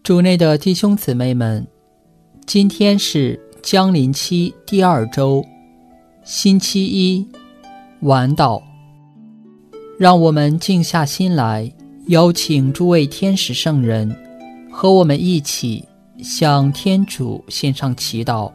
主内的弟兄姊妹们，今天是降临期第2周，星期一，晚祷。让我们静下心来，邀请诸位天使圣人和我们一起向天主献上祈祷。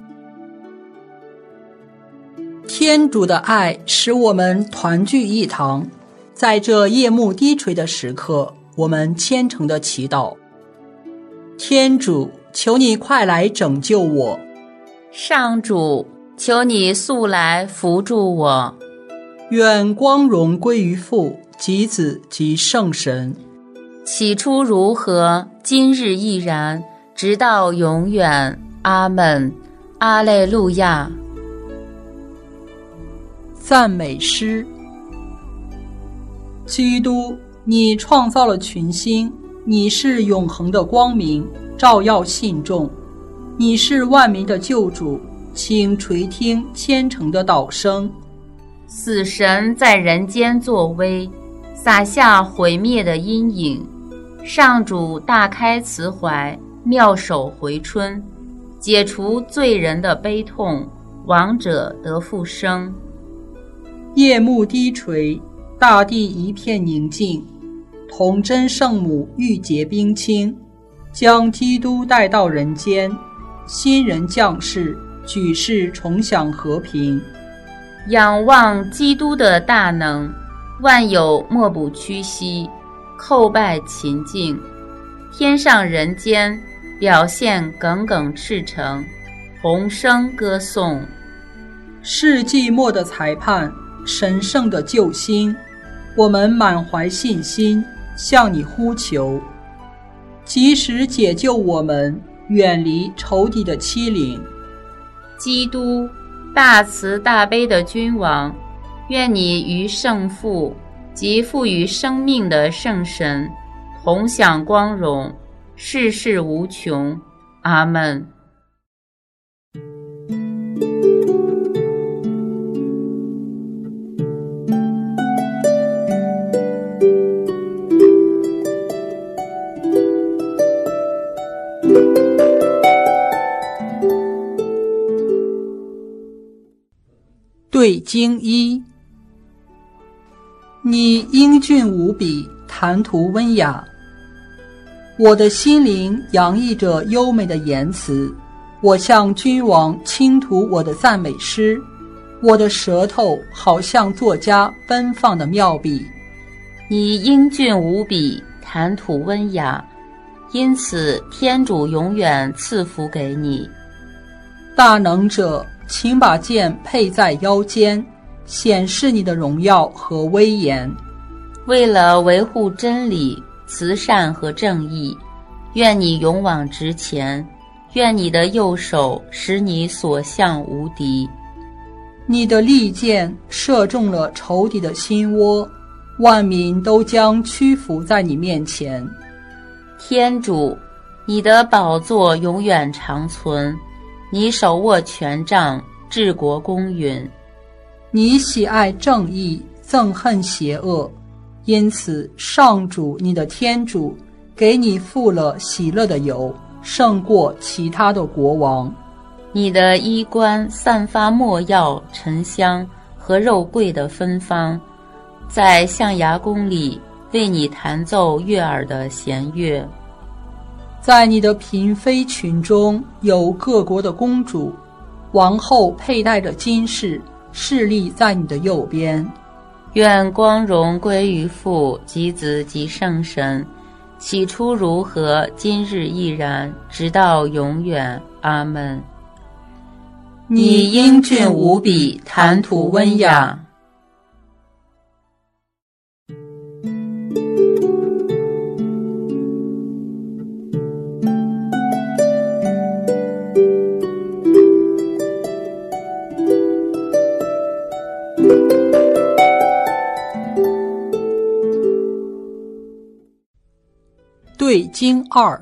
天主的爱使我们团聚一堂，在这夜幕低垂的时刻，我们虔诚的祈祷。天主，求你快来拯救我。 上主，求你速来扶助我。 愿光荣归于父及子及圣神。 起初如何，今日亦然，直到永远。阿们。阿肋路亚。 赞美诗。基督，你创造了群星，你是永恒的光明，照耀信众。你是万民的救主，请垂听虔诚的祷声。 死神在人间作威，撒下毁灭的阴影。上主大开慈怀，妙手回春，解除罪人的悲痛，亡者得复生。 夜幕低垂，大地一片宁静，童真圣母玉洁冰清，将基督带到人间，新人降世，举世重享和平。 仰望基督的大能，万有莫不屈膝，叩拜勤敬。天上人间，表现耿耿赤诚，同声歌颂。 世纪末的裁判，神圣的救星，我们满怀信心向你呼求，及时解救我们，远离仇敌的欺凌。 基督，大慈大悲的君王，愿你与圣父及赋予生命的圣神同享光荣，世世无穷。阿们。 对经一。你英俊无比，谈吐温雅，我的心灵洋溢着优美的言辞，我向君王倾吐我的赞美诗，我的舌头好像作家奔放的妙笔。 你英俊无比，谈吐温雅，因此天主永远赐福给你。 大能者，请把剑佩在腰间，显示你的荣耀和威严。 为了维护真理、慈善和正义，愿你勇往直前，愿你的右手使你所向无敌。 你的利剑射中了仇敌的心窝，万民都将屈服在你面前。 天主，你的宝座永远长存，你手握权杖，治国公允。 你喜爱正义，憎恨邪恶，因此上主你的天主给你付了喜乐的油，胜过其他的国王。 你的衣冠散发没药、沉香和肉桂的芬芳，在象牙宫里为你弹奏悦耳的弦乐。 在你的嫔妃群中有各国的公主，王后佩戴着金饰，侍立在你的右边。 愿光荣归于父及子及圣神，起初如何，今日亦然，直到永远。阿们。 你英俊无比，谈吐温雅。对经2。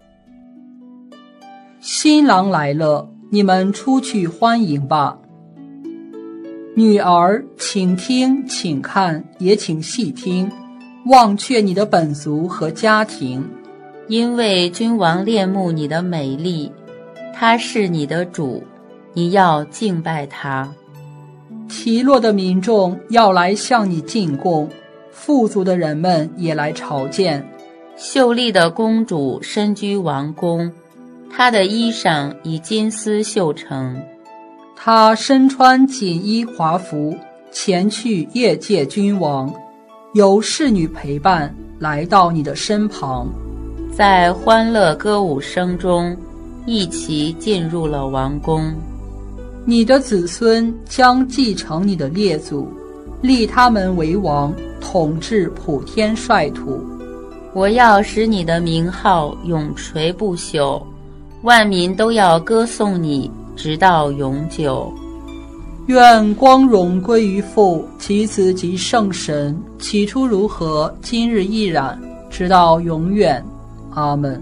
新郎来了，你们出去欢迎吧。女儿，请听，请看，也请细听，忘却你的本族和家庭， 因为君王恋慕你的美丽，他是你的主，你要敬拜他。 提洛的民众要来向你进贡，富足的人们也来朝见。 秀丽的公主身居王宫，她的衣裳以金丝绣成。 她身穿锦衣华服，前去谒见君王，由侍女陪伴来到你的身旁， 在欢乐歌舞声中，一起进入了王宫。 你的子孙将继承你的列祖，立他们为王，统治普天率土。 我要使你的名号永垂不朽，万民都要歌颂你，直到永久。 愿光荣归于父及子及圣神，起初如何，今日亦然，直到永远。阿们。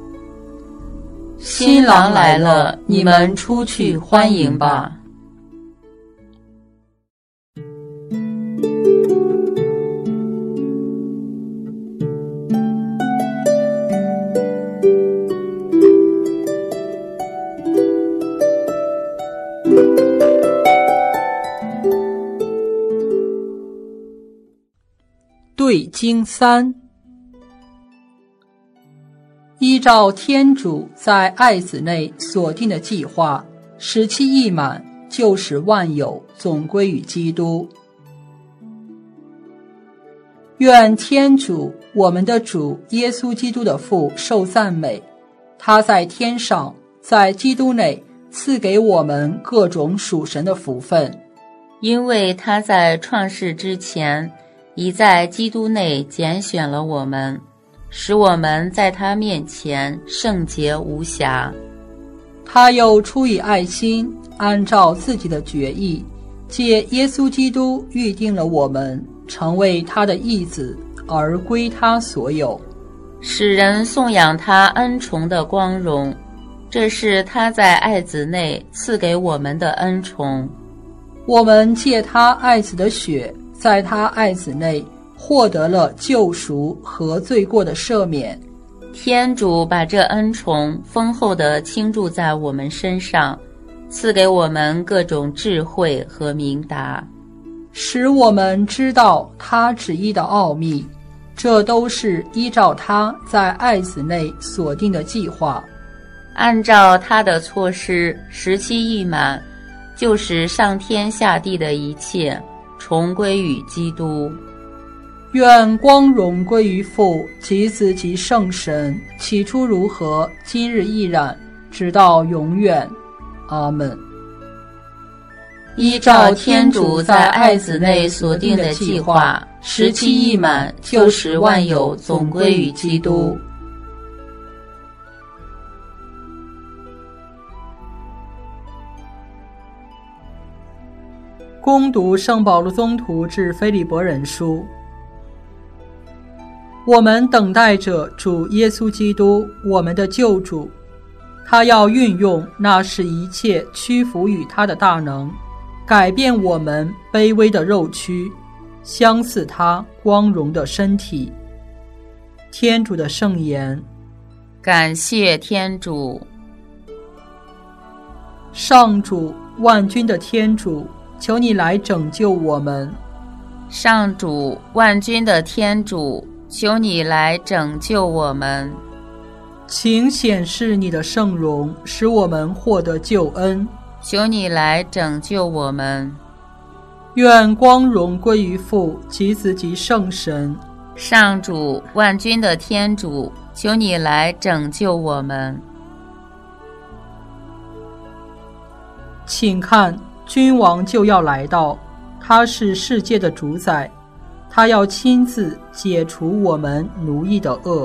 新郎来了，你们出去欢迎吧。 对经3，依照天主在爱子内所定的计划，时期一满，就使万有总归于基督。愿天主，我们的主耶稣基督的父受赞美，他在天上，在基督内赐给我们各种属神的福分， 因为他在创世之前，已在基督内拣选了我们，使我们在他面前圣洁无瑕。 他又出于爱心，按照自己的决意，借耶稣基督预定了我们，成为他的义子，而归他所有， 使人颂扬他恩宠的光荣。这是他在爱子内赐给我们的恩宠。 我们借他爱子的血，在他爱子内获得了救赎和罪过的赦免。 天主把这恩宠丰厚地倾注在我们身上，赐给我们各种智慧和明达， 使我们知道他旨意的奥秘。这都是依照他在爱子内所定的计划， 按照他的措施，时期一满，就使上天下地的一切重归于基督。 愿光荣归于父及子及圣神，起初如何，今日亦然，直到永远。阿们。 依照天主在爱子内所定的计划，时期一满，就使万有总归于基督。 恭读圣保禄宗徒致腓利伯人书。我们等待着主耶稣基督，我们的救主，他要运用那使一切屈服于他的大能，改变我们卑微的肉躯，相似他光荣的身体。天主的圣言。 感谢天主。 上主，万军的天主，求你来拯救我们。 上主，万军的天主，求你来拯救我们。 请显示你的圣容，使我们获得救恩。 求你来拯救我们。 愿光荣归于父及子及圣神。 上主，万军的天主，求你来拯救我们。 请看，君王就要来到，他是世界的主宰，他要亲自解除我们奴役的恶。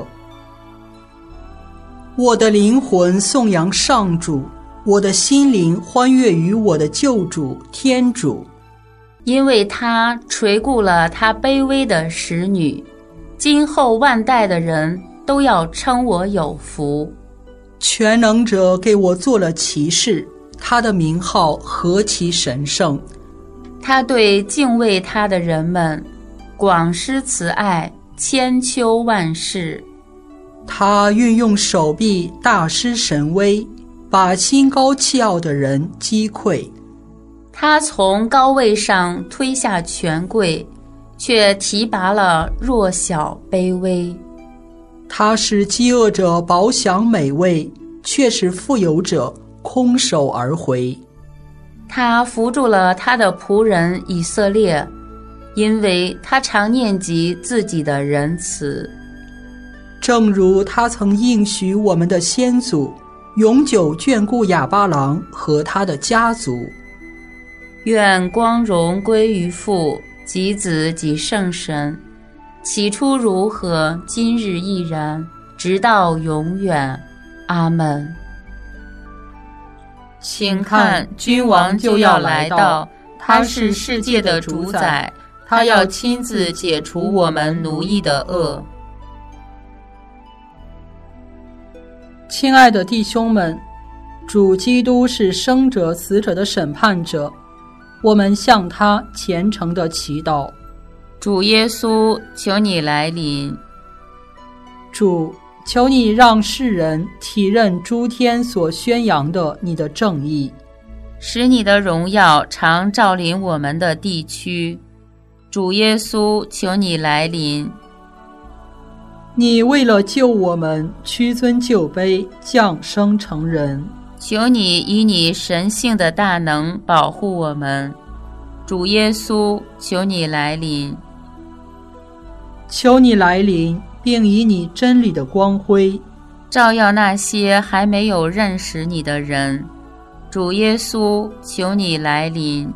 我的灵魂颂扬上主，我的心灵欢悦于我的救主天主， 因为他垂顾了他卑微的使女，今后万代的人都要称我有福。 全能者给我做了骑士，他的名号何其神圣！ 他对敬畏他的人们广施慈爱，千秋万世。 他运用手臂大施神威，把心高气傲的人击溃。 他从高位上推下权贵，却提拔了弱小卑微。 他使饥饿者饱享美味，却使富有者空手而回。 他扶助了他的仆人以色列，因为他常念及自己的仁慈。 正如他曾应许我们的先祖，永久眷顾亚巴郎和他的家族。 愿光荣归于父及子及圣神，起初如何，今日亦然，直到永远。阿们。请看，君王就要来到，他是世界的主宰，他要亲自解除我们奴役的恶。 亲爱的弟兄们，主基督是生者死者的审判者，我们向他虔诚地祈祷。 主耶稣，求你来临。 主，求你让世人体认诸天所宣扬的你的正义， 使你的荣耀常照临我们的地区。主耶稣，求你来临。 你为了救我们，屈尊就卑，降生成人。 求你以你神性的大能保护我们。主耶稣，求你来临。 求你来临，并以你真理的光辉照耀那些还没有认识你的人。主耶稣，求你来临。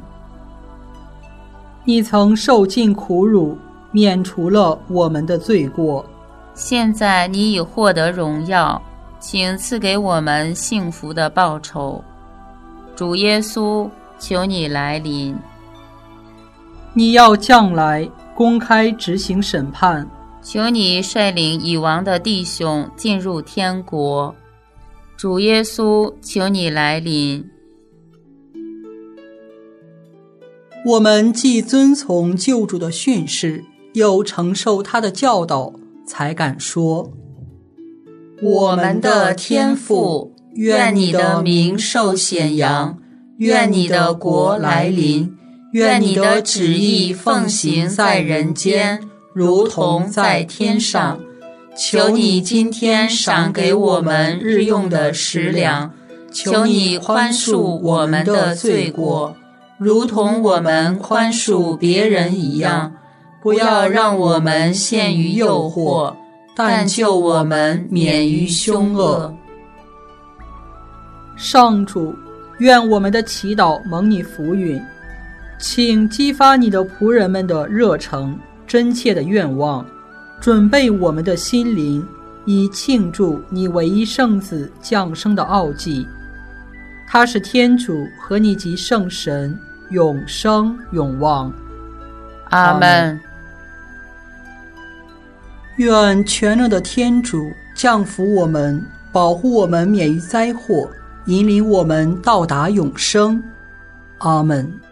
你曾受尽苦辱，免除了我们的罪过。 现在你已获得荣耀，请赐给我们幸福的报酬。主耶稣，求你来临。 你要降来，公开执行审判。 求你率领已亡的弟兄进入天国。主耶稣，求你来临。 我们既遵从救主的训示，又承受他的教导，才敢说： 我们的天父，愿你的名受显扬，愿你的国来临，愿你的旨意奉行在人间，如同在天上。求你今天赏给我们日用的食粮，求你宽恕我们的罪过，如同我们宽恕别人一样。不要让我们陷于诱惑，但救我们免于凶恶。 上主，愿我们的祈祷蒙你福允，请激发你的仆人们的热诚、真切的愿望，准备我们的心灵，以庆祝你唯一圣子降生的奥迹。他是天主和你及圣神，永生永旺。 阿们。 愿全能的天主降福我们，保护我们免于灾祸，引领我们到达永生。阿们。